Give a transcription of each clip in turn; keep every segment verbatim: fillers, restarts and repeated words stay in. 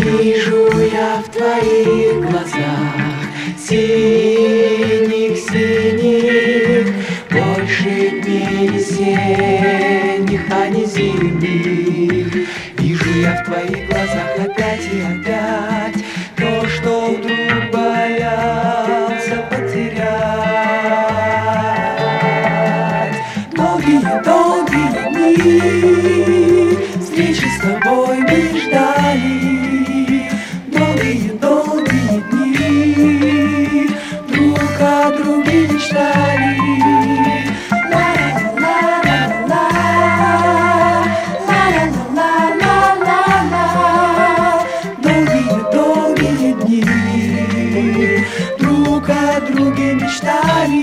Вижу я в твоих глазах синих-синих больше дней весенних, а не зимних. Вижу я в твоих глазах опять и опять то, что вдруг боялся потерять. Долгие-долгие дни встречи с тобой мы ждали. Долгие-долгие дни друг о друге мечтали. Долгие-долгие дни друг о друге мечтали.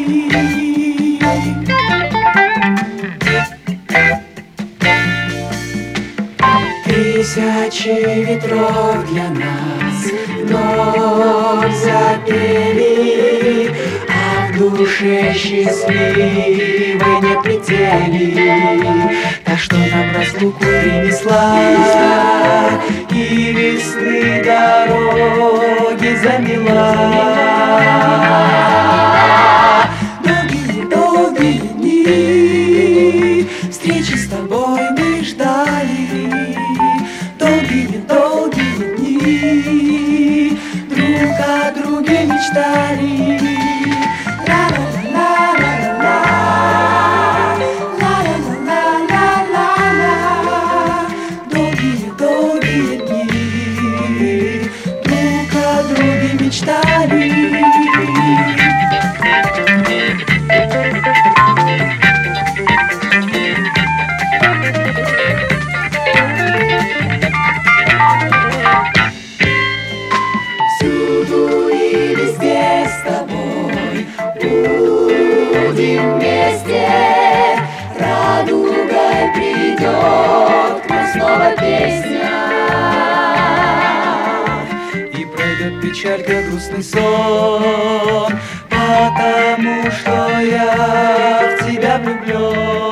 Тысячи ветров для нас вновь запели, а в душе счастливой нет предели. Так что нам разлуку принесла и весны дороги замела. Долгие-долгие дни встречи с тобой мы ждали. Долгие-долгие дни друг о друге мечтали. Долгие-долгие дни друг о друге мечтали. Всюду и везде с тобой будем вместе. Радугой придет к нам снова песня, и пройдет печалька, грустный сон, потому что я в тебя влюблен.